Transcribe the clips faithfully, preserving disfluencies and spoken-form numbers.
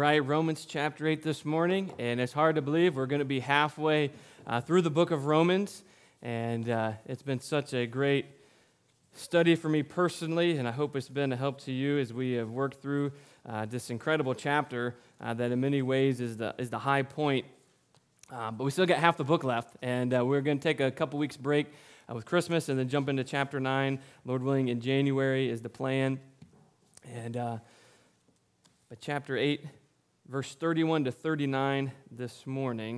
right, Romans chapter eight this morning, and it's hard to believe we're going to be halfway uh, through the book of Romans, and uh, it's been such a great study for me personally, and I hope it's been a help to you as we have worked through uh, this incredible chapter uh, that in many ways is the is the high point. Uh, but we still got half the book left, and uh, we're going to take a couple weeks break uh, with Christmas and then jump into chapter nine, Lord willing, in January is the plan. And uh, but chapter eight, verse thirty-one to thirty-nine this morning.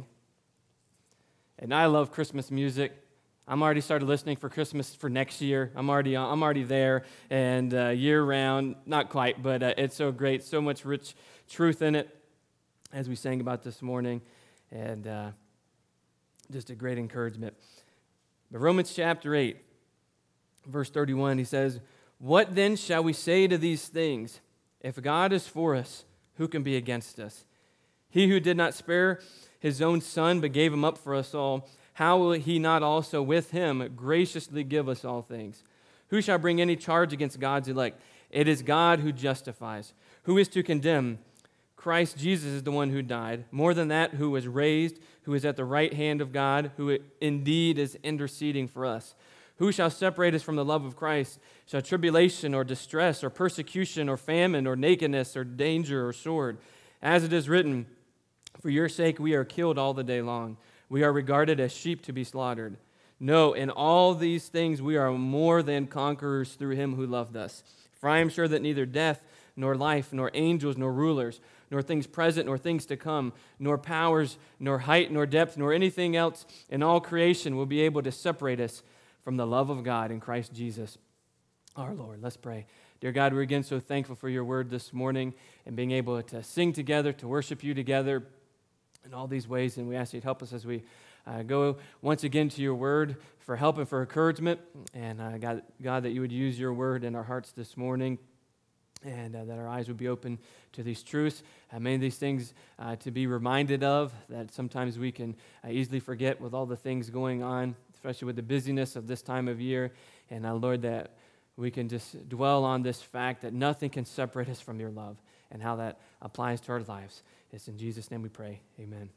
And I love Christmas music. I'm already started listening for Christmas for next year. I'm already I'm already there, and uh, year round, not quite, but uh, it's so great, so much rich truth in it, as we sang about this morning, and uh, just a great encouragement. But Romans chapter eight, verse thirty-one, he says, "What then shall we say to these things? If God is for us, who can be against us? He who did not spare his own son, but gave him up for us all, how will he not also with him graciously give us all things? Who shall bring any charge against God's elect? It is God who justifies. Who is to condemn? Christ Jesus is the one who died. More than that, who was raised, who is at the right hand of God, who indeed is interceding for us. Who shall separate us from the love of Christ? Shall tribulation or distress or persecution or famine or nakedness or danger or sword? As it is written, for your sake we are killed all the day long. We are regarded as sheep to be slaughtered. No, in all these things we are more than conquerors through him who loved us. For I am sure that neither death, nor life, nor angels, nor rulers, nor things present, nor things to come, nor powers, nor height, nor depth, nor anything else in all creation will be able to separate us from the love of God in Christ Jesus our Lord." Let's pray. Dear God, we're again so thankful for your word this morning and being able to sing together, to worship you together in all these ways, and we ask you to help us as we uh, go once again to your word for help and for encouragement, and uh, God, God, that you would use your word in our hearts this morning, and uh, that our eyes would be open to these truths. Uh, many of these things uh, to be reminded of that sometimes we can uh, easily forget with all the things going on, especially with the busyness of this time of year, and uh, Lord, that we can just dwell on this fact that nothing can separate us from your love and how that applies to our lives. It's in Jesus' name we pray. Amen.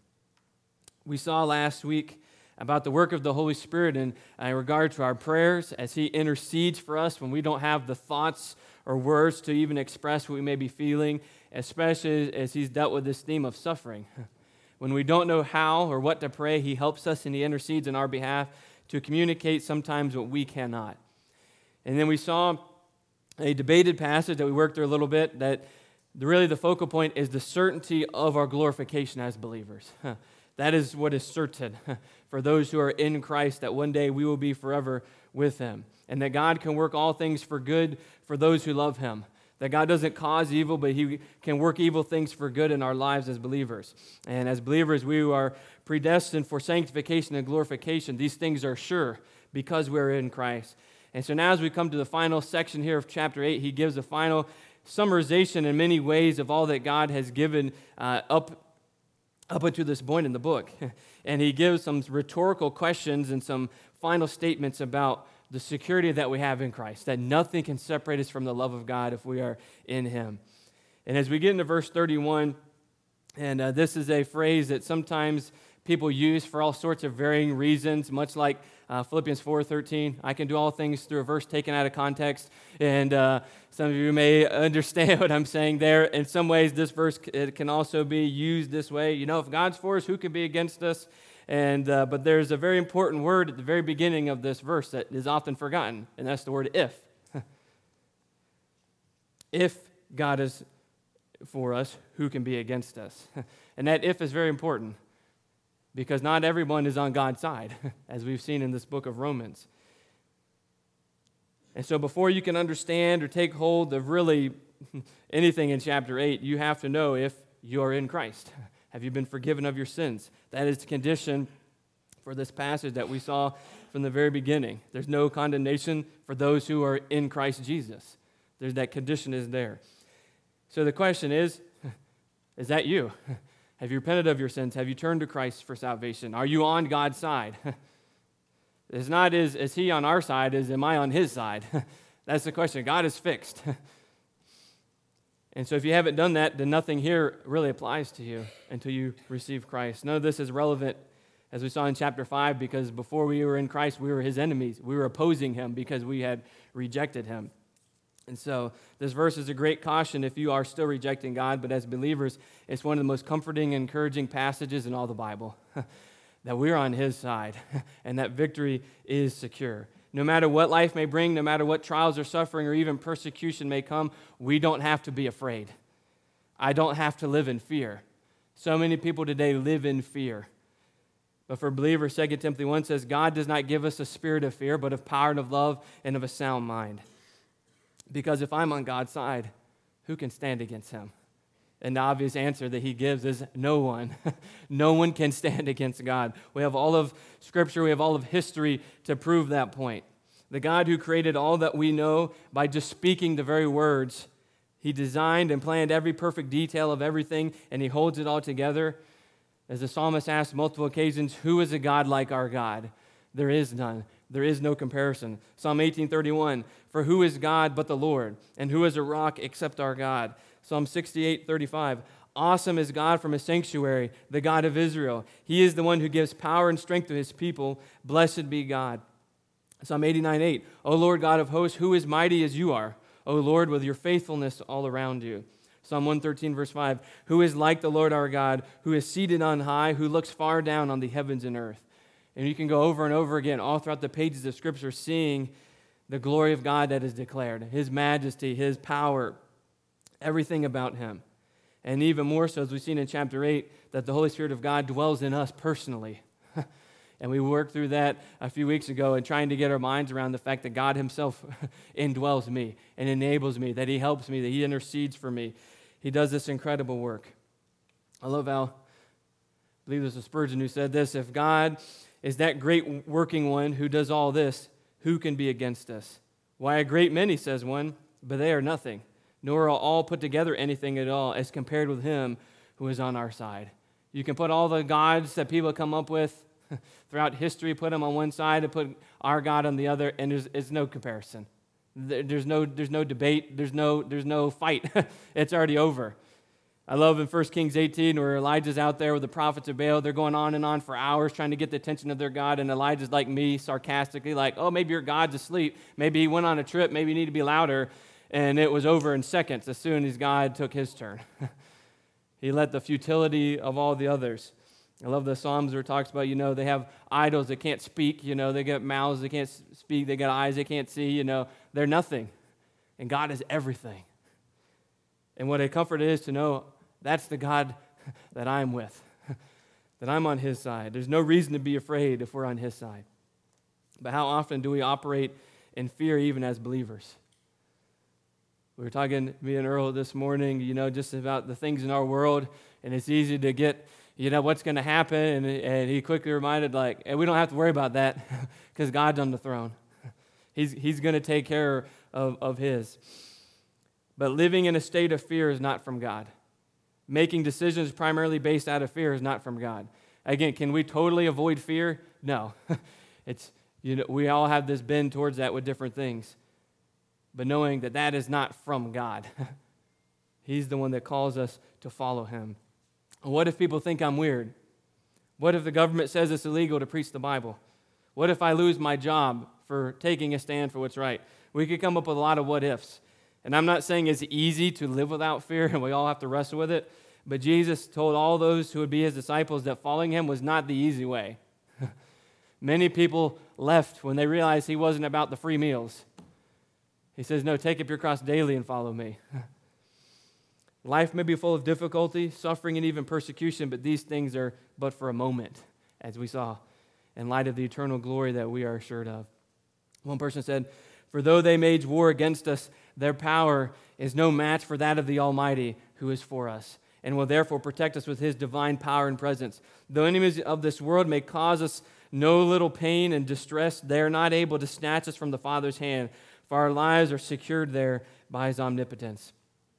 We saw last week about the work of the Holy Spirit in, uh, in regard to our prayers as he intercedes for us when we don't have the thoughts or words to even express what we may be feeling, especially as he's dealt with this theme of suffering. When we don't know how or what to pray, he helps us and he intercedes on our behalf to communicate sometimes what we cannot. And then we saw a debated passage that we worked through a little bit that the, really the focal point is the certainty of our glorification as believers. That is what is certain for those who are in Christ, that one day we will be forever with him, and that God can work all things for good for those who love him, that God doesn't cause evil, but he can work evil things for good in our lives as believers. And as believers, we are predestined for sanctification and glorification. These things are sure because we're in Christ. And so now as we come to the final section here of chapter eight, he gives a final summarization in many ways of all that God has given uh, up, up until this point in the book. And he gives some rhetorical questions and some final statements about the security that we have in Christ, that nothing can separate us from the love of God if we are in him. And as we get into verse thirty-one, and uh, this is a phrase that sometimes people use for all sorts of varying reasons, much like uh, Philippians four thirteen. I can do all things through a verse taken out of context, and uh, some of you may understand what I'm saying there. In some ways, this verse it can also be used this way. You know, if God's for us, who can be against us? And uh, but there's a very important word at the very beginning of this verse that is often forgotten, and that's the word if. If God is for us, who can be against us? And that if is very important, because not everyone is on God's side, as we've seen in this book of Romans. And so before you can understand or take hold of really anything in chapter eight, you have to know if you are in Christ. Have you been forgiven of your sins? That is the condition for this passage that we saw from the very beginning. There's no condemnation for those who are in Christ Jesus. There's that condition is there. So the question is, is that you? Have you repented of your sins? Have you turned to Christ for salvation? Are you on God's side? It's not is, is he on our side, is am I on his side? That's the question. God is fixed. And so if you haven't done that, then nothing here really applies to you until you receive Christ. None of this is relevant, as we saw in chapter five, because before we were in Christ, we were his enemies. We were opposing him because we had rejected him. And so this verse is a great caution if you are still rejecting God, but as believers, it's one of the most comforting and encouraging passages in all the Bible, that we're on his side and that victory is secure. No matter what life may bring, no matter what trials or suffering or even persecution may come, we don't have to be afraid. I don't have to live in fear. So many people today live in fear. But for believers, Second Timothy one says, God does not give us a spirit of fear, but of power and of love and of a sound mind. Because if I'm on God's side, who can stand against him? And the obvious answer that he gives is no one. No one can stand against God. We have all of Scripture, we have all of history to prove that point. The God who created all that we know by just speaking the very words, he designed and planned every perfect detail of everything, and he holds it all together. As the psalmist asked multiple occasions, who is a God like our God? There is none. There is no comparison. Psalm eighteen thirty-one, for who is God but the Lord? And who is a rock except our God? Psalm sixty-eight thirty-five, awesome is God from his sanctuary, the God of Israel. He is the one who gives power and strength to his people. Blessed be God. Psalm eighty-nine eight, O Lord God of hosts, who is mighty as you are? O Lord, with your faithfulness all around you. Psalm one thirteen verse five, who is like the Lord our God, who is seated on high, who looks far down on the heavens and earth. And you can go over and over again all throughout the pages of Scripture seeing the glory of God that is declared, his majesty, his power, everything about him. And even more so, as we've seen in chapter eight, that the Holy Spirit of God dwells in us personally. And we worked through that a few weeks ago and trying to get our minds around the fact that God himself indwells me and enables me, that he helps me, that he intercedes for me. He does this incredible work. I love how, I believe there's a Spurgeon who said this, if God is that great working one who does all this, who can be against us? Why, a great many, says one, but they are nothing, nor are all put together anything at all as compared with him who is on our side. You can put all the gods that people come up with throughout history, put them on one side and put our God on the other, and there's, there's no comparison. There's no, there's no debate. There's no, there's no fight. It's already over. I love in First Kings eighteen where Elijah's out there with the prophets of Baal. They're going on and on for hours trying to get the attention of their God, and Elijah's like me, sarcastically, like, oh, maybe your God's asleep. Maybe he went on a trip. Maybe you need to be louder. And it was over in seconds as soon as God took his turn. He let the futility of all the others. I love the Psalms where it talks about, you know, they have idols that can't speak, you know, they got mouths they can't speak, they got eyes they can't see, you know, they're nothing. And God is everything. And what a comfort it is to know that's the God that I'm with, that I'm on his side. There's no reason to be afraid if we're on his side. But how often do we operate in fear even as believers? We were talking, me and Earl this morning, you know, just about the things in our world, and it's easy to get, you know, what's going to happen, and, and he quickly reminded, like, and we don't have to worry about that because God's on the throne. He's, he's going to take care of, of his. But living in a state of fear is not from God. Making decisions primarily based out of fear is not from God. Again, can we totally avoid fear? No. It's, you know, we all have this bend towards that with different things. But knowing that that is not from God. He's the one that calls us to follow him. What if people think I'm weird? What if the government says it's illegal to preach the Bible? What if I lose my job for taking a stand for what's right? We could come up with a lot of what ifs. And I'm not saying it's easy to live without fear and we all have to wrestle with it, but Jesus told all those who would be his disciples that following him was not the easy way. Many people left when they realized he wasn't about the free meals. He says, no, take up your cross daily and follow me. Life may be full of difficulty, suffering, and even persecution, but these things are but for a moment, as we saw, in light of the eternal glory that we are assured of. One person said, for though they wage war against us, their power is no match for that of the Almighty who is for us, and will therefore protect us with his divine power and presence. Though enemies of this world may cause us no little pain and distress, they are not able to snatch us from the Father's hand, for our lives are secured there by his omnipotence.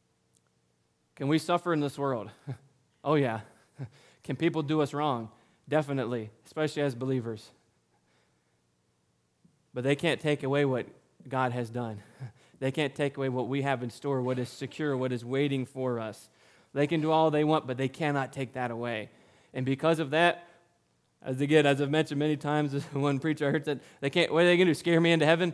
Can we suffer in this world? Oh, yeah. Can people do us wrong? Definitely, especially as believers. But they can't take away what God has done. They can't take away what we have in store, what is secure, what is waiting for us. They can do all they want, but they cannot take that away. And because of that, as again, as I've mentioned many times, one preacher I heard said, they can't, what are they going to do, scare me into heaven?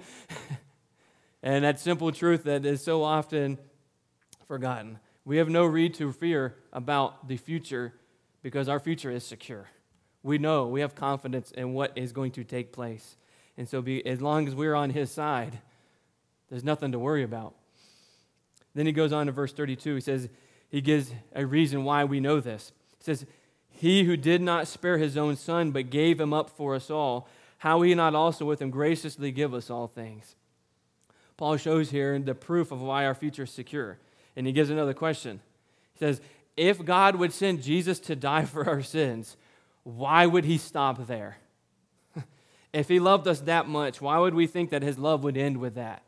And that simple truth that is so often forgotten. We have no reason to fear about the future because our future is secure. We know, we have confidence in what is going to take place. And so be, as long as we're on his side, there's nothing to worry about. Then he goes on to verse thirty-two. He says, he gives a reason why we know this. He says, he who did not spare his own son, but gave him up for us all, how will he not also with him graciously give us all things? Paul shows here the proof of why our future is secure. And he gives another question. He says, if God would send Jesus to die for our sins, why would he stop there? If he loved us that much, why would we think that his love would end with that?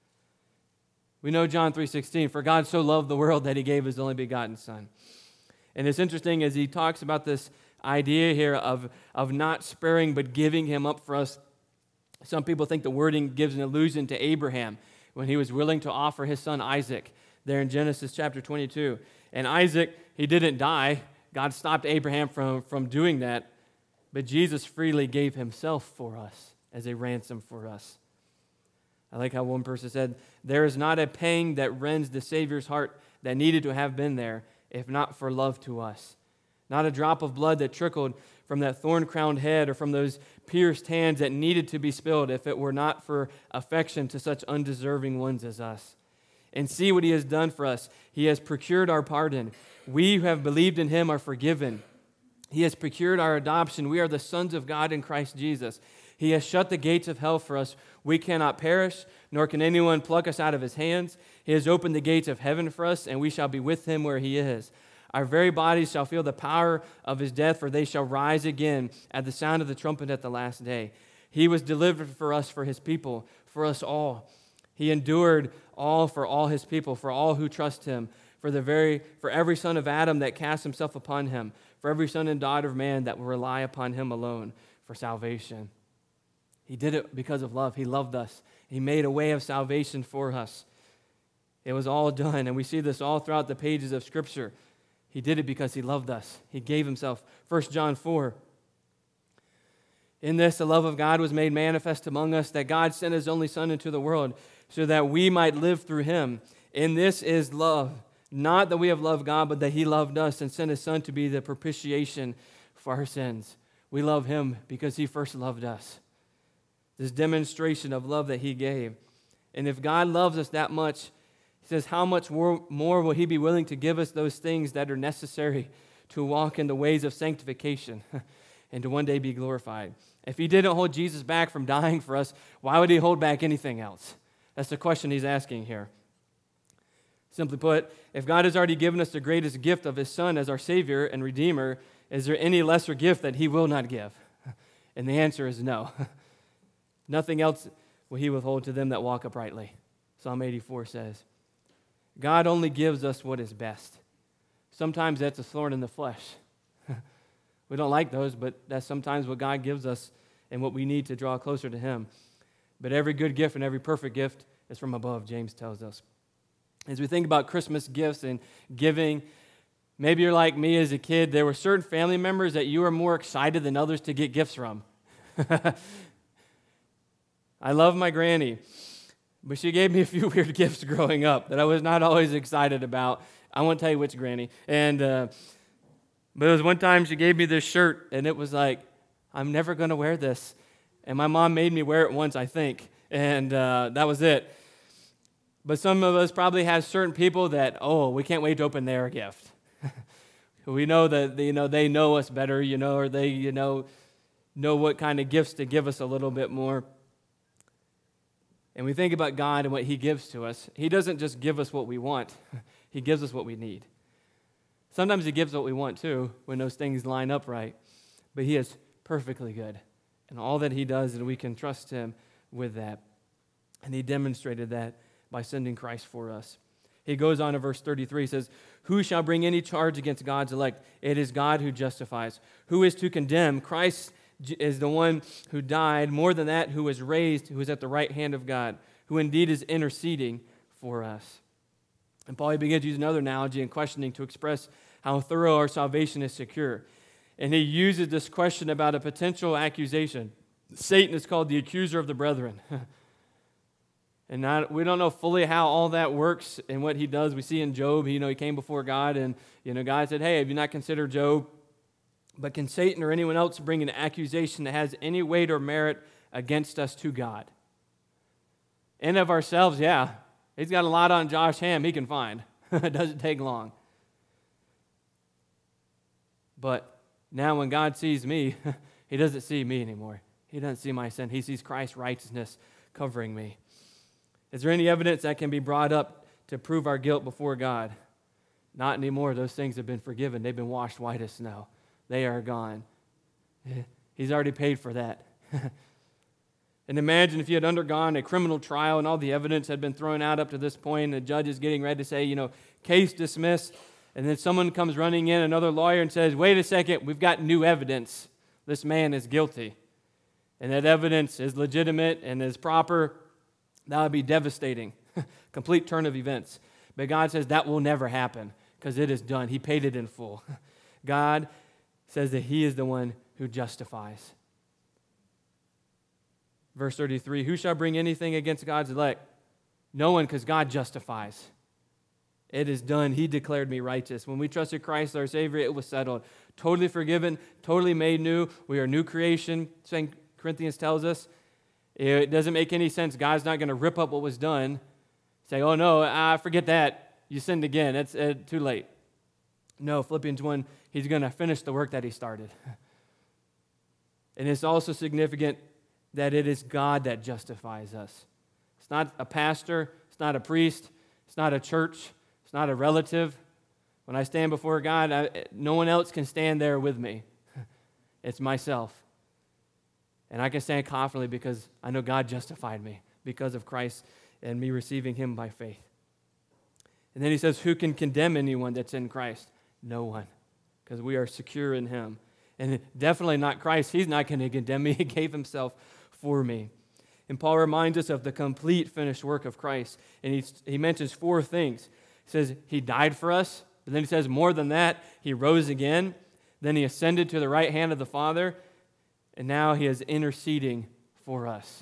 We know John three sixteen, for God so loved the world that he gave his only begotten son. And it's interesting as he talks about this idea here of, of not sparing but giving him up for us. Some people think the wording gives an allusion to Abraham when he was willing to offer his son Isaac there in Genesis chapter twenty-two. And Isaac, he didn't die. God stopped Abraham from, from doing that. But Jesus freely gave himself for us as a ransom for us. I like how one person said, there is not a pang that rends the Savior's heart that needed to have been there, if not for love to us. Not a drop of blood that trickled from that thorn-crowned head or from those pierced hands that needed to be spilled if it were not for affection to such undeserving ones as us. And see what he has done for us. He has procured our pardon. We who have believed in him are forgiven. He has procured our adoption. We are the sons of God in Christ Jesus. He has shut the gates of hell for us. We cannot perish, nor can anyone pluck us out of his hands. He has opened the gates of heaven for us, and we shall be with him where he is. Our very bodies shall feel the power of his death, for they shall rise again at the sound of the trumpet at the last day. He was delivered for us, for his people, for us all. He endured all for all his people, for all who trust him, for the very for every son of Adam that casts himself upon him, for every son and daughter of man that will rely upon him alone for salvation. He did it because of love. He loved us. He made a way of salvation for us. It was all done, and we see this all throughout the pages of Scripture. He did it because he loved us. He gave himself. First John four. In this, the love of God was made manifest among us, that God sent his only Son into the world so that we might live through him. In this is love, not that we have loved God, but that he loved us and sent his Son to be the propitiation for our sins. We love him because he first loved us. This demonstration of love that he gave. And if God loves us that much, he says, how much more, more will he be willing to give us those things that are necessary to walk in the ways of sanctification and to one day be glorified? If he didn't hold Jesus back from dying for us, why would he hold back anything else? That's the question he's asking here. Simply put, if God has already given us the greatest gift of his Son as our Savior and Redeemer, is there any lesser gift that he will not give? And the answer is no. Nothing else will he withhold to them that walk uprightly. Psalm eighty-four says, God only gives us what is best. Sometimes that's a thorn in the flesh. We don't like those, but that's sometimes what God gives us and what we need to draw closer to him. But every good gift and every perfect gift is from above, James tells us. As we think about Christmas gifts and giving, maybe you're like me as a kid. There were certain family members that you were more excited than others to get gifts from. I love my granny, but she gave me a few weird gifts growing up that I was not always excited about. I won't tell you which granny. And uh, but it was one time she gave me this shirt, and it was like, I'm never going to wear this. And my mom made me wear it once, I think, and uh, that was it. But some of us probably have certain people that, oh, we can't wait to open their gift. We know that you know they know us better, you know, or they you know know what kind of gifts to give us a little bit more. And we think about God and what he gives to us. He doesn't just give us what we want. He gives us what we need. Sometimes he gives what we want too, when those things line up right. But he is perfectly good. And all that he does, and we can trust him with that. And he demonstrated that by sending Christ for us. He goes on to verse thirty-three, he says, who shall bring any charge against God's elect? It is God who justifies. Who is to condemn? Christ is the one who died, more than that, who was raised, who is at the right hand of God, who indeed is interceding for us. And Paul he begins to use another analogy in questioning to express how thorough our salvation is secure. And he uses this question about a potential accusation. Satan is called the accuser of the brethren. And not, we don't know fully how all that works and what he does. We see in Job, you know, he came before God, and you know, God said, "Hey, have you not considered Job? But can Satan or anyone else bring an accusation that has any weight or merit against us to God?" And of ourselves, yeah, he's got a lot on Josh Ham he can find. It doesn't take long. But now when God sees me, he doesn't see me anymore. He doesn't see my sin. He sees Christ's righteousness covering me. Is there any evidence that can be brought up to prove our guilt before God? Not anymore. Those things have been forgiven. They've been washed white as snow. They are gone. He's already paid for that. And imagine if you had undergone a criminal trial and all the evidence had been thrown out up to this point, and the judge is getting ready to say, you know, case dismissed, and then someone comes running in, another lawyer, and says, "Wait a second, we've got new evidence. This man is guilty." And that evidence is legitimate and is proper. That would be devastating. Complete turn of events. But God says that will never happen because it is done. He paid it in full. God says that he is the one who justifies. Verse thirty-three, who shall bring anything against God's elect? No one, because God justifies. It is done. He declared me righteous. When we trusted Christ, our Savior, it was settled. Totally forgiven, totally made new. We are a new creation, Second Corinthians tells us. It doesn't make any sense. God's not going to rip up what was done. Say, "Oh no, I forget that. You sinned again. It's uh, too late." No, Philippians one, he's going to finish the work that he started. And it's also significant that it is God that justifies us. It's not a pastor. It's not a priest. It's not a church. It's not a relative. When I stand before God, I, no one else can stand there with me. It's myself. And I can stand confidently because I know God justified me because of Christ and me receiving him by faith. And then he says, who can condemn anyone that's in Christ? No one, because we are secure in him. And definitely not Christ. He's not going to condemn me. He gave himself for me. And Paul reminds us of the complete finished work of Christ. And he, he mentions four things. He says he died for us. But then he says more than that, he rose again. Then he ascended to the right hand of the Father. And now he is interceding for us.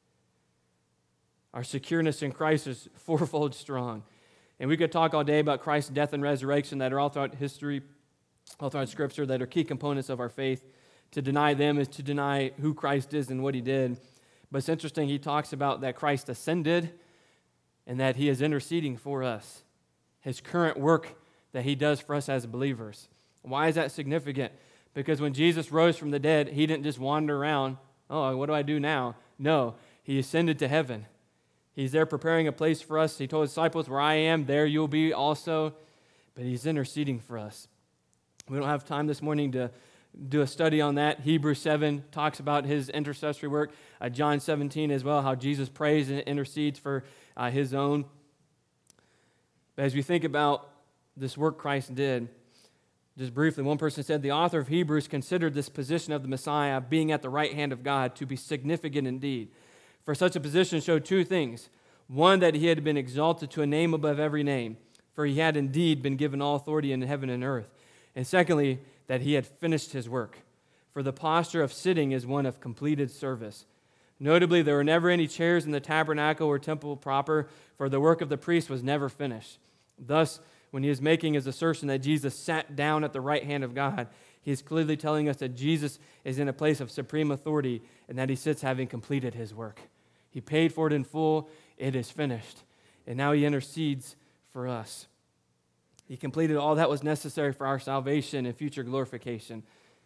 Our secureness in Christ is fourfold strong. And we could talk all day about Christ's death and resurrection that are all throughout history, all throughout Scripture, that are key components of our faith. To deny them is to deny who Christ is and what he did. But it's interesting, he talks about that Christ ascended and that he is interceding for us. His current work that he does for us as believers. Why is that significant? Because when Jesus rose from the dead, he didn't just wander around, "Oh, what do I do now?" No, he ascended to heaven. He's there preparing a place for us. He told his disciples, "Where I am, there you'll be also." But he's interceding for us. We don't have time this morning to do a study on that. Hebrews seven talks about his intercessory work. Uh, John seventeen as well, how Jesus prays and intercedes for uh, his own. But as we think about this work Christ did, just briefly, one person said, the author of Hebrews considered this position of the Messiah being at the right hand of God to be significant indeed. For such a position showed two things. One, that he had been exalted to a name above every name, for he had indeed been given all authority in heaven and earth. And secondly, that he had finished his work. For the posture of sitting is one of completed service. Notably, there were never any chairs in the tabernacle or temple proper, for the work of the priest was never finished. Thus, when he is making his assertion that Jesus sat down at the right hand of God, he is clearly telling us that Jesus is in a place of supreme authority and that he sits having completed his work. He paid for it in full. It is finished. And now he intercedes for us. He completed all that was necessary for our salvation and future glorification.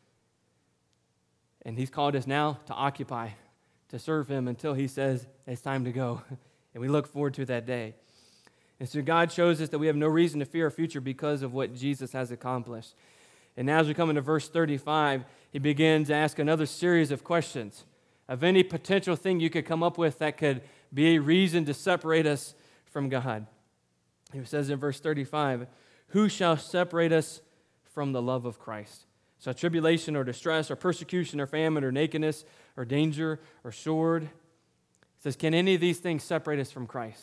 And he's called us now to occupy, to serve him until he says it's time to go. And we look forward to that day. And so God shows us that we have no reason to fear our future because of what Jesus has accomplished. And now as we come into verse thirty-five, he begins to ask another series of questions of any potential thing you could come up with that could be a reason to separate us from God. He says in verse thirty-five, who shall separate us from the love of Christ? So tribulation or distress or persecution or famine or nakedness or danger or sword. He says, can any of these things separate us from Christ?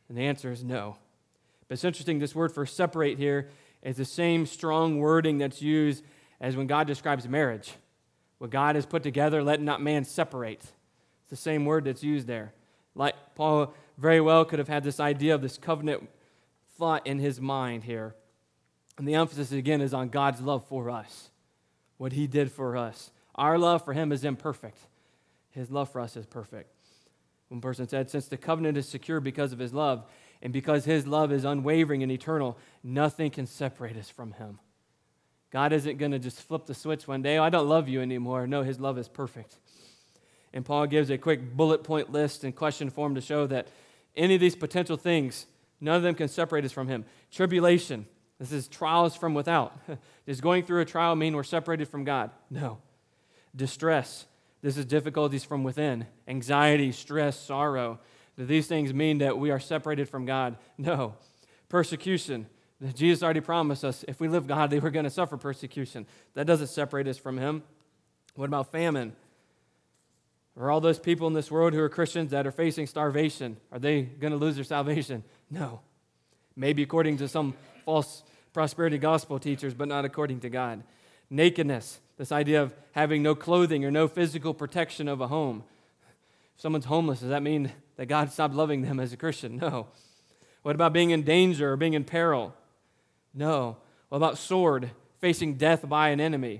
And the answer is no. But it's interesting, this word for separate here is the same strong wording that's used as when God describes marriage. What God has put together, let not man separate. It's the same word that's used there. Like Paul very well could have had this idea of this covenant thought in his mind here. And the emphasis, again, is on God's love for us, what he did for us. Our love for him is imperfect. His love for us is perfect. One person said, since the covenant is secure because of his love, and because his love is unwavering and eternal, nothing can separate us from him. God isn't going to just flip the switch one day, oh, I don't love you anymore. No, his love is perfect. And Paul gives a quick bullet point list and question form to show that any of these potential things, none of them can separate us from him. Tribulation, this is trials from without. Does going through a trial mean we're separated from God? No. Distress, this is difficulties from within. Anxiety, stress, sorrow. Do these things mean that we are separated from God? No. Persecution, Jesus already promised us if we live godly, we're going to suffer persecution. That doesn't separate us from him. What about famine? Are all those people in this world who are Christians that are facing starvation, are they going to lose their salvation? No. Maybe according to some false prosperity gospel teachers, but not according to God. Nakedness, this idea of having no clothing or no physical protection of a home. If someone's homeless, does that mean that God stopped loving them as a Christian? No. What about being in danger or being in peril? No. What about sword, facing death by an enemy?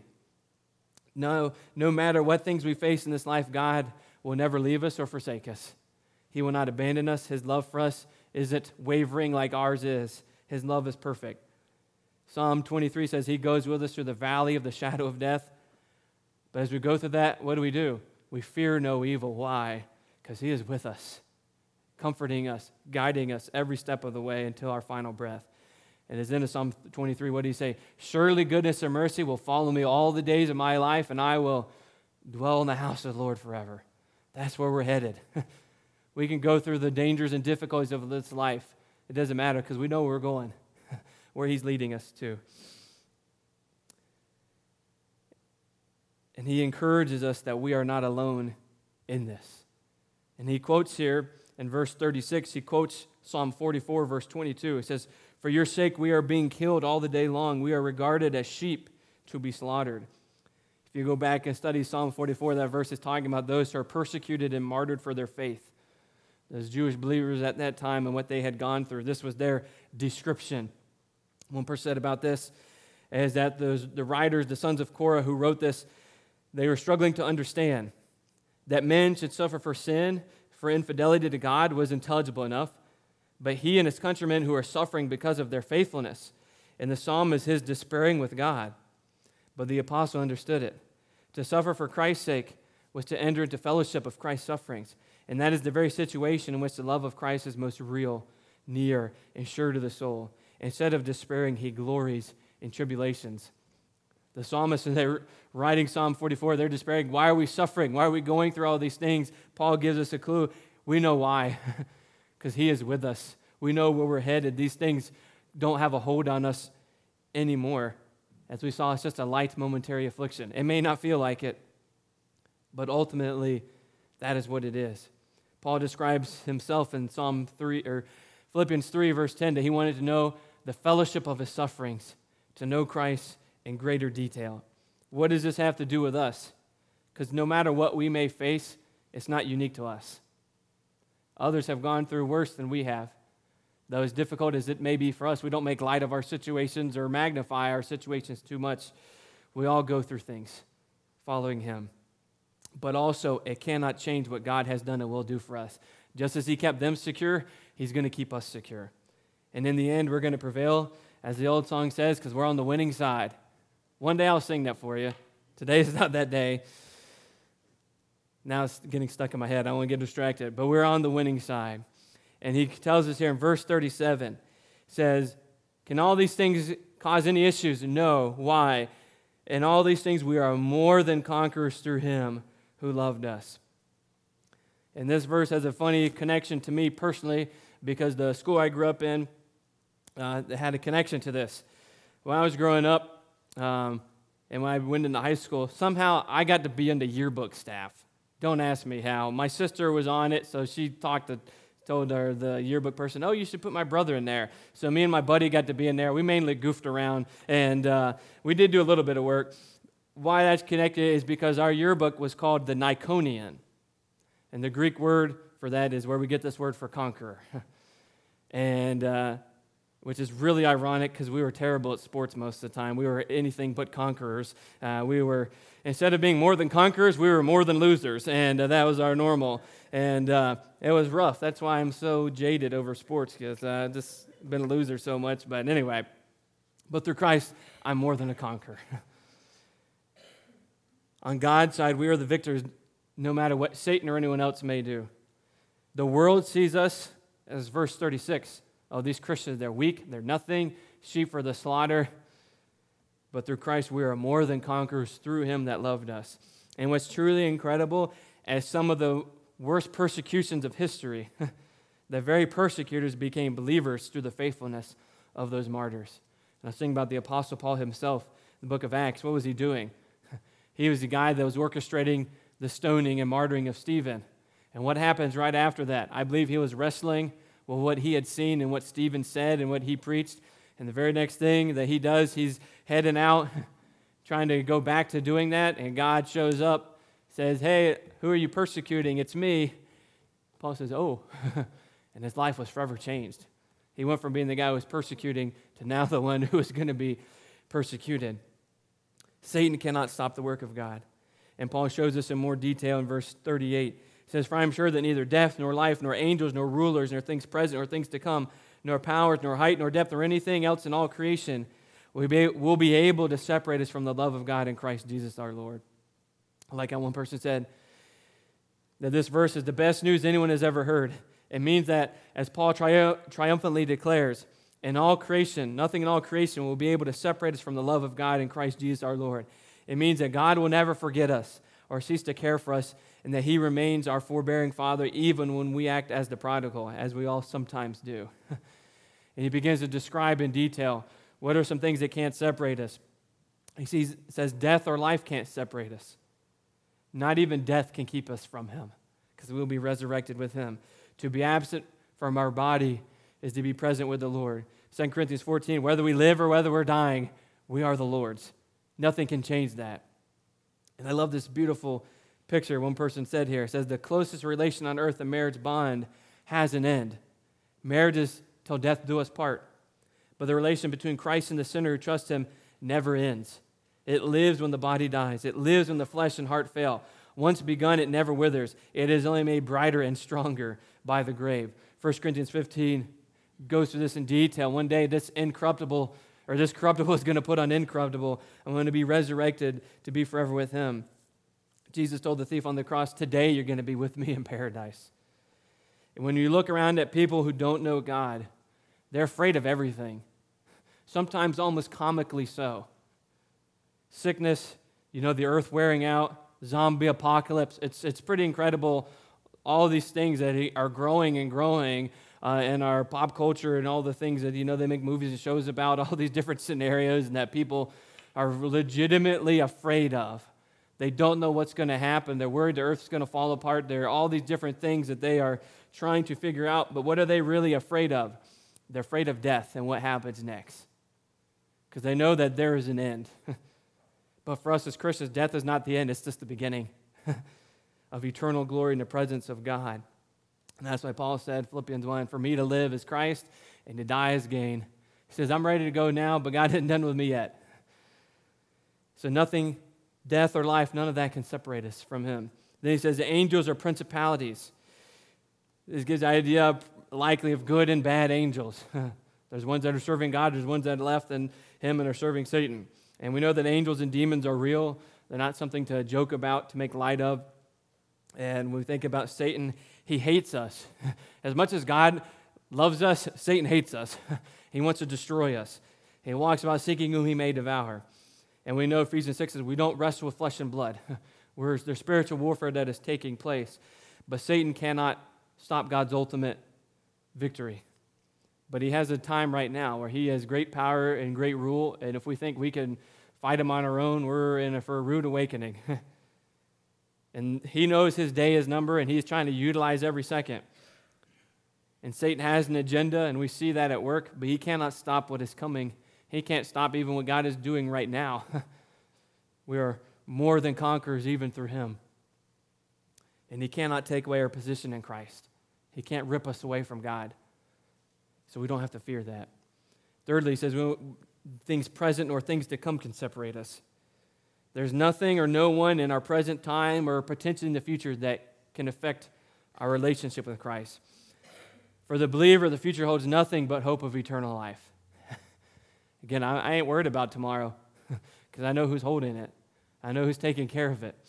No, no matter what things we face in this life, God will never leave us or forsake us. He will not abandon us. His love for us isn't wavering like ours is. His love is perfect. Psalm twenty-three says he goes with us through the valley of the shadow of death. But as we go through that, what do we do? We fear no evil. Why? Because he is with us, comforting us, guiding us every step of the way until our final breath. And as in Psalm twenty-three, what do you say? Surely goodness and mercy will follow me all the days of my life, and I will dwell in the house of the Lord forever. That's where we're headed. We can go through the dangers and difficulties of this life. It doesn't matter because we know where we're going, where he's leading us to. And he encourages us that we are not alone in this. And he quotes here in verse thirty-six, he quotes Psalm forty-four, verse twenty-two. It says, for your sake we are being killed all the day long. We are regarded as sheep to be slaughtered. If you go back and study Psalm forty-four, that verse is talking about those who are persecuted and martyred for their faith. Those Jewish believers at that time and what they had gone through. This was their description. One person said about this is that those, the writers, the sons of Korah who wrote this, they were struggling to understand that men should suffer for sin, for infidelity to God was intelligible enough, but he and his countrymen who are suffering because of their faithfulness. And the psalm is his despairing with God. But the apostle understood it. To suffer for Christ's sake was to enter into fellowship of Christ's sufferings. And that is the very situation in which the love of Christ is most real, near, and sure to the soul. Instead of despairing, he glories in tribulations. The psalmist, when they're writing Psalm forty-four, they're despairing. Why are we suffering? Why are we going through all these things? Paul gives us a clue. We know why. Because he is with us. We know where we're headed. These things don't have a hold on us anymore. As we saw, it's just a light momentary affliction. It may not feel like it, but ultimately, that is what it is. Paul describes himself in Psalm three or Philippians three, verse ten, that he wanted to know the fellowship of his sufferings, to know Christ in greater detail. What does this have to do with us? Because no matter what we may face, it's not unique to us. Others have gone through worse than we have. Though as difficult as it may be for us, we don't make light of our situations or magnify our situations too much. We all go through things following him. But also, it cannot change what God has done and will do for us. Just as he kept them secure, he's going to keep us secure. And in the end, we're going to prevail, as the old song says, because we're on the winning side. One day I'll sing that for you. Today is not that day. Now it's getting stuck in my head. I don't want to get distracted. But we're on the winning side. And he tells us here in verse thirty-seven, says, can all these things cause any issues? No. Why? In all these things we are more than conquerors through him who loved us. And this verse has a funny connection to me personally because the school I grew up in uh, had a connection to this. When I was growing up um, and when I went into high school, somehow I got to be in the yearbook staff. Don't ask me how. My sister was on it, so she talked to told our, the yearbook person, oh, you should put my brother in there. So me and my buddy got to be in there. We mainly goofed around, and uh, we did do a little bit of work. Why that's connected is because our yearbook was called the Nikonian. And the Greek word for that is where we get this word for conqueror. and uh, which is really ironic because we were terrible at sports most of the time. We were anything but conquerors. Uh, we were, instead of being more than conquerors, we were more than losers, and uh, that was our normal. And uh, it was rough. That's why I'm so jaded over sports, because uh, I've just been a loser so much. But anyway, but through Christ, I'm more than a conqueror. On God's side, we are the victors no matter what Satan or anyone else may do. The world sees us, as verse thirty-six, oh, these Christians, they're weak, they're nothing, sheep for the slaughter. But through Christ, we are more than conquerors through him that loved us. And what's truly incredible, as some of the worst persecutions of history, the very persecutors became believers through the faithfulness of those martyrs. And I was thinking about the Apostle Paul himself, the book of Acts. What was he doing? He was the guy that was orchestrating the stoning and martyring of Stephen. And what happens right after that? I believe he was wrestling with what he had seen and what Stephen said and what he preached. And the very next thing that he does, he's heading out, trying to go back to doing that, and God shows up, says, hey, who are you persecuting? It's me. Paul says, oh, and his life was forever changed. He went from being the guy who was persecuting to now the one who is going to be persecuted. Satan cannot stop the work of God. And Paul shows us in more detail in verse thirty-eight. He says, for I am sure that neither death, nor life, nor angels, nor rulers, nor things present, nor things to come, nor powers, nor height, nor depth, nor anything else in all creation will be, will be able to separate us from the love of God in Christ Jesus our Lord. Like how one person said, that this verse is the best news anyone has ever heard. It means that, as Paul tri- triumphantly declares, in all creation, nothing in all creation will be able to separate us from the love of God in Christ Jesus our Lord. It means that God will never forget us or cease to care for us, and that he remains our forbearing Father even when we act as the prodigal, as we all sometimes do. And he begins to describe in detail what are some things that can't separate us. He sees, says death or life can't separate us. Not even death can keep us from him, because we'll be resurrected with him. To be absent from our body is to be present with the Lord. Second Corinthians fourteen, whether we live or whether we're dying, we are the Lord's. Nothing can change that. And I love this beautiful picture one person said here. It says, the closest relation on earth, a marriage bond, has an end. Marriage is till death do us part. But the relation between Christ and the sinner who trusts him never ends. It lives when the body dies. It lives when the flesh and heart fail. Once begun, it never withers. It is only made brighter and stronger by the grave. First Corinthians fifteen goes through this in detail. One day, this incorruptible, or this corruptible is going to put on incorruptible. I'm going to be resurrected to be forever with him. Jesus told the thief on the cross, today you're going to be with me in paradise. And when you look around at people who don't know God, they're afraid of everything. Sometimes almost comically so. Sickness, you know, the earth wearing out, zombie apocalypse. It's it's pretty incredible, all these things that are growing and growing uh, in our pop culture and all the things that, you know, they make movies and shows about, all these different scenarios and that people are legitimately afraid of. They don't know what's going to happen. They're worried the earth's going to fall apart. There are all these different things that they are trying to figure out. But what are they really afraid of? They're afraid of death and what happens next, because they know that there is an end. But for us as Christians, death is not the end. It's just the beginning of eternal glory in the presence of God. And that's why Paul said, Philippians one, for me to live is Christ and to die is gain. He says, I'm ready to go now, but God isn't done with me yet. So nothing, death or life, none of that can separate us from him. Then he says the angels are principalities. This gives the idea of likely of good and bad angels. There's ones that are serving God, there's ones that left and him and are serving Satan. And we know that angels and demons are real. They're not something to joke about, to make light of. And when we think about Satan, he hates us. As much as God loves us, Satan hates us. He wants to destroy us. He walks about seeking whom he may devour. And we know Ephesians six says we don't wrestle with flesh and blood. We're, there's spiritual warfare that is taking place. But Satan cannot stop God's ultimate victory. But he has a time right now where he has great power and great rule, and if we think we can fight him on our own, we're in a, for a rude awakening. And he knows his day is numbered, and he's trying to utilize every second. And Satan has an agenda, and we see that at work, but he cannot stop what is coming. He can't stop even what God is doing right now. We are more than conquerors even through him. And he cannot take away our position in Christ. He can't rip us away from God. So we don't have to fear that. Thirdly, he says, things present nor things to come can separate us. There's nothing or no one in our present time or potentially in the future that can affect our relationship with Christ. For the believer, the future holds nothing but hope of eternal life. Again, I, I ain't worried about tomorrow because I know who's holding it. I know who's taking care of it.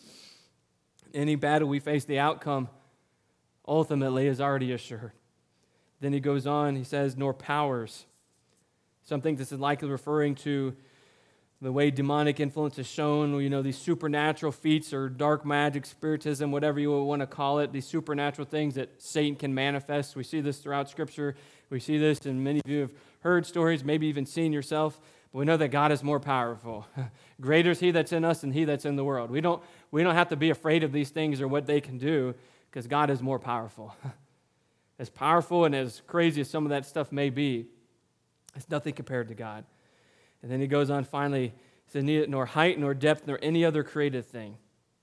Any battle we face, the outcome ultimately is already assured. Then he goes on, he says, nor powers. Something this is likely referring to the way demonic influence is shown, you know, these supernatural feats or dark magic, spiritism, whatever you want to call it, these supernatural things that Satan can manifest. We see this throughout Scripture. We see this, and many of you have heard stories, maybe even seen yourself, but we know that God is more powerful. Greater is he that's in us than he that's in the world. We don't, we don't have to be afraid of these things or what they can do because God is more powerful. As powerful and as crazy as some of that stuff may be, it's nothing compared to God. And then he goes on finally, he said, neither nor height, nor depth, nor any other created thing.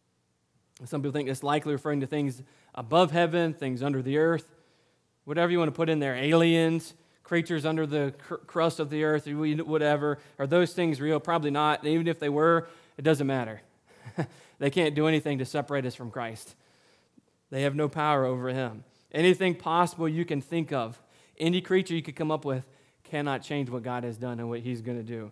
And some people think it's likely referring to things above heaven, things under the earth, whatever you want to put in there, aliens, creatures under the cr- crust of the earth, whatever. Are those things real? Probably not. And even if they were, it doesn't matter. They can't do anything to separate us from Christ. They have no power over him. Anything possible you can think of, any creature you could come up with, cannot change what God has done and what he's going to do.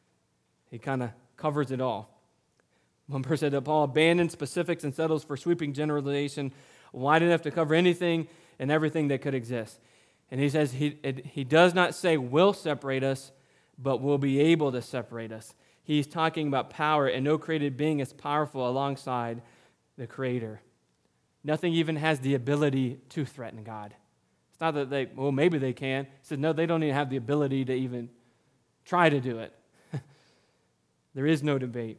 He kind of covers it all. One person said, Paul abandons specifics and settles for sweeping generalization. Why did he have to cover anything and everything that could exist? And he says he, it, he does not say will separate us, but will be able to separate us. He's talking about power, and no created being is powerful alongside the Creator. Nothing even has the ability to threaten God. It's not that they, well, maybe they can. He said, no, they don't even have the ability to even try to do it. There is no debate.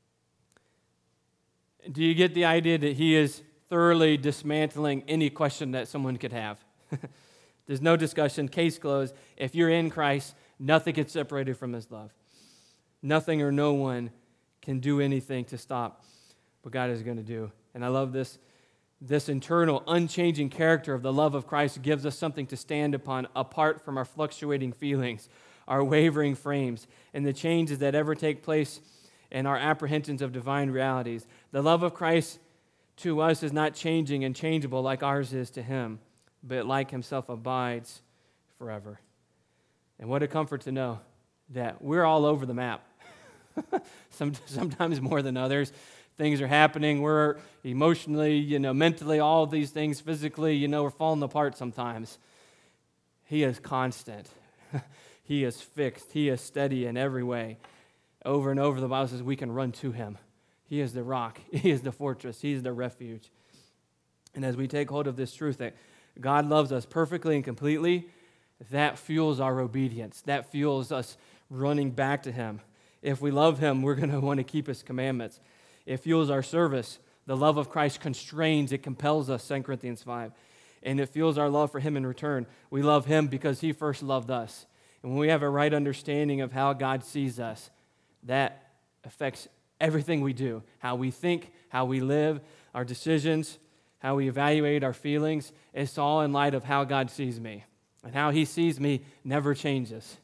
Do you get the idea that he is thoroughly dismantling any question that someone could have? There's no discussion, case closed. If you're in Christ, nothing can separate you from his love. Nothing or no one can do anything to stop what God is going to do. And I love this. This internal, unchanging character of the love of Christ gives us something to stand upon apart from our fluctuating feelings, our wavering frames, and the changes that ever take place in our apprehensions of divine realities. The love of Christ to us is not changing and changeable like ours is to him, but like himself abides forever. And what a comfort to know that we're all over the map, Some, sometimes more than others. Things are happening. We're emotionally, you know, mentally, all these things, physically, you know, we're falling apart sometimes. He is constant. He is fixed. He is steady in every way. Over and over, the Bible says we can run to him. He is the rock. He is the fortress. He is the refuge. And as we take hold of this truth that God loves us perfectly and completely, that fuels our obedience. That fuels us running back to him. If we love him, we're going to want to keep his commandments. It fuels our service. The love of Christ constrains, it compels us, Second Corinthians five. And it fuels our love for him in return. We love him because he first loved us. And when we have a right understanding of how God sees us, that affects everything we do. How we think, how we live, our decisions, how we evaluate our feelings. It's all in light of how God sees me. And how he sees me never changes.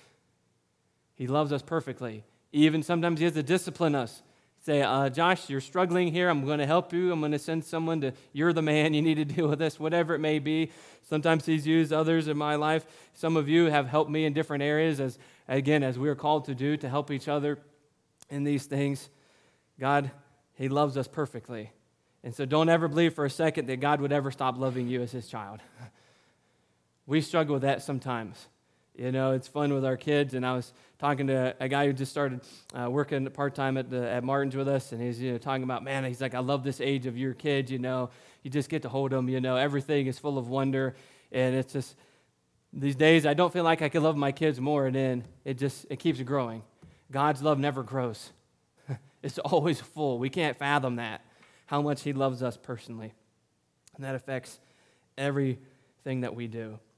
He loves us perfectly. Even sometimes he has to discipline us. Say, uh, Josh, you're struggling here. I'm going to help you. I'm going to send someone to, you're the man. You need to deal with this, whatever it may be. Sometimes he's used others in my life. Some of you have helped me in different areas, as again, as we are called to do, to help each other in these things. God, he loves us perfectly. And so don't ever believe for a second that God would ever stop loving you as his child. We struggle with that sometimes. You know, it's fun with our kids, and I was talking to a guy who just started uh, working part-time at the, at Martin's with us, and he's, you know, talking about, man, he's like, I love this age of your kids, you know. You just get to hold them, you know. Everything is full of wonder, and it's just, these days, I don't feel like I could love my kids more, and then it just, it keeps growing. God's love never grows. It's always full. We can't fathom that, how much he loves us personally. And that affects everything that we do.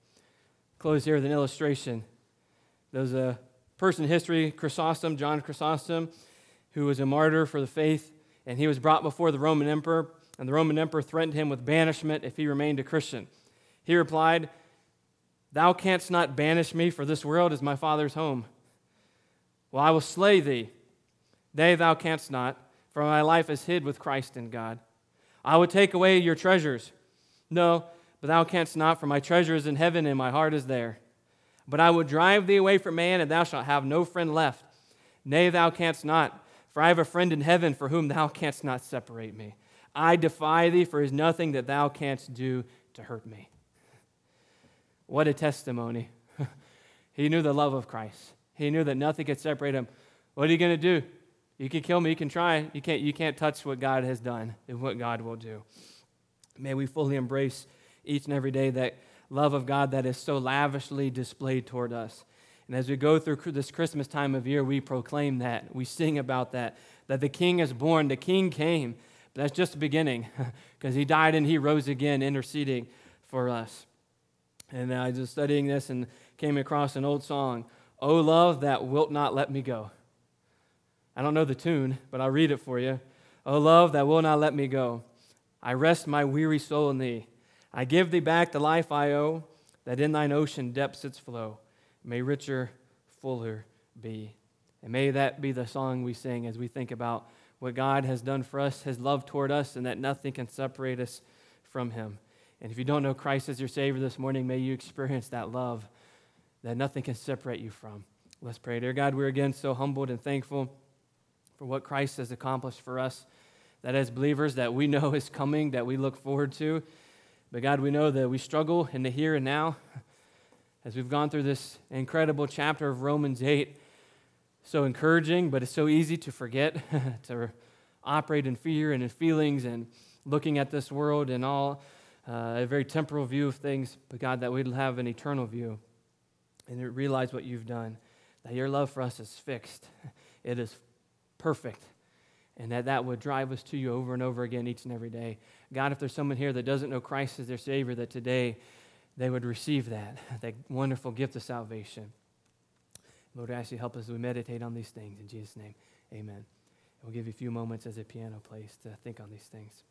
close here with an illustration. There's a person in history, Chrysostom, John Chrysostom, who was a martyr for the faith, and he was brought before the Roman emperor, and the Roman emperor threatened him with banishment if he remained a Christian. He replied, "Thou canst not banish me, for this world is my Father's home. Well, I will slay thee. Nay, thou canst not, for my life is hid with Christ in God. I will take away your treasures. No, but thou canst not, for my treasure is in heaven, and my heart is there. But I will drive thee away from man, and thou shalt have no friend left. Nay, thou canst not, for I have a friend in heaven for whom thou canst not separate me. I defy thee, for there is nothing that thou canst do to hurt me." What a testimony. He knew the love of Christ. He knew that nothing could separate him. What are you going to do? You can kill me, you can try. You can't, you can't touch what God has done and what God will do. May we fully embrace each and every day that love of God that is so lavishly displayed toward us. And as we go through this Christmas time of year, we proclaim that. We sing about that, that the King is born, the King came. But that's just the beginning, because he died and he rose again, interceding for us. And I was just studying this and came across an old song, "O love that wilt not let me go." I don't know the tune, but I'll read it for you. "O love that will not let me go, I rest my weary soul in thee. I give thee back the life I owe, that in thine ocean depths its flow may richer, fuller be." And may that be the song we sing as we think about what God has done for us, his love toward us, and that nothing can separate us from him. And if you don't know Christ as your Savior this morning, may you experience that love that nothing can separate you from. Let's pray. Dear God, we're again so humbled and thankful for what Christ has accomplished for us, that as believers that we know is coming, that we look forward to. But God, we know that we struggle in the here and now. As we've gone through this incredible chapter of Romans eight, so encouraging, but it's so easy to forget, to operate in fear and in feelings and looking at this world and all, uh, a very temporal view of things. But God, that we'd have an eternal view and realize what you've done, that your love for us is fixed. It is perfect. And that that would drive us to you over and over again each and every day. God, if there's someone here that doesn't know Christ as their Savior, that today they would receive that, that wonderful gift of salvation. Lord, I ask you to help us as we meditate on these things. In Jesus' name, amen. We'll give you a few moments as the piano plays to think on these things.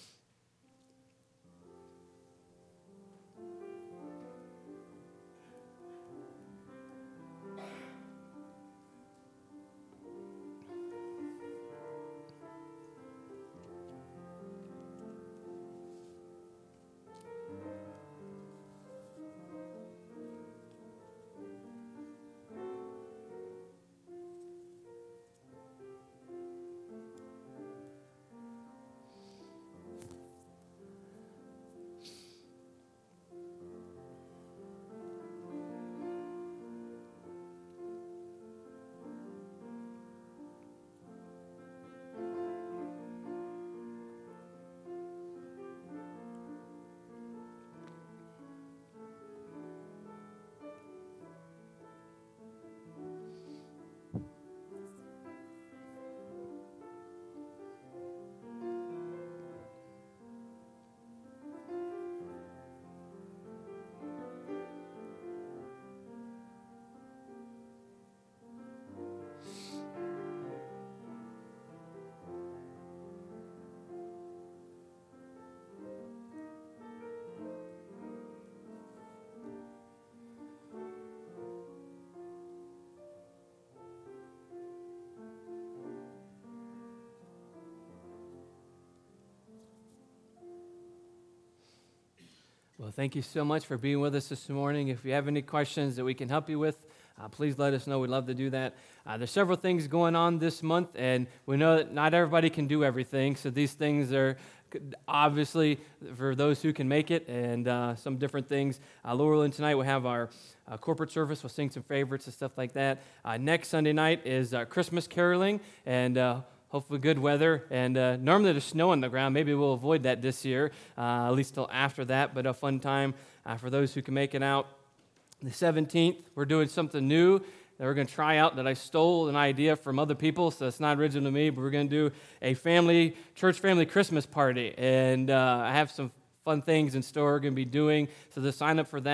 Well, thank you so much for being with us this morning. If you have any questions that we can help you with, uh, please let us know. We'd love to do that. Uh, there's several things going on this month, and we know that not everybody can do everything, so these things are obviously for those who can make it, and uh, some different things. Uh, Laurel, and tonight we'll have our uh, corporate service. We'll sing some favorites and stuff like that. Uh, next Sunday night is uh, Christmas caroling, and uh, hopefully good weather, and uh, normally there's snow on the ground. Maybe we'll avoid that this year, uh, at least till after that, but a fun time uh, for those who can make it out. The seventeenth, we're doing something new that we're going to try out that I stole an idea from other people, so it's not original to me, but we're going to do a family, church family Christmas party, and uh, I have some fun things in store we're going to be doing, so just sign up for that.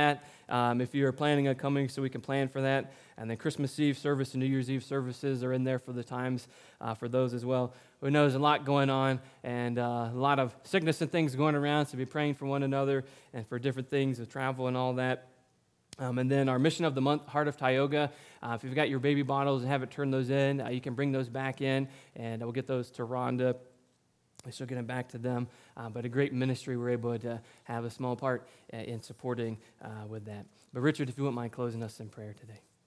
um, if you're planning on coming, so we can plan for that. And then Christmas Eve service and New Year's Eve services are in there for the times uh, for those as well. We know there's a lot going on and uh, a lot of sickness and things going around, so be praying for one another and for different things with travel and all that. Um, and then our mission of the month, Heart of Tioga. Uh, if you've got your baby bottles and haven't turned those in, uh, you can bring those back in, and we'll get those to Rhonda. She'll get them back to them. Uh, but a great ministry, we're able to have a small part uh, in supporting uh, with that. But Richard, if you wouldn't mind closing us in prayer today.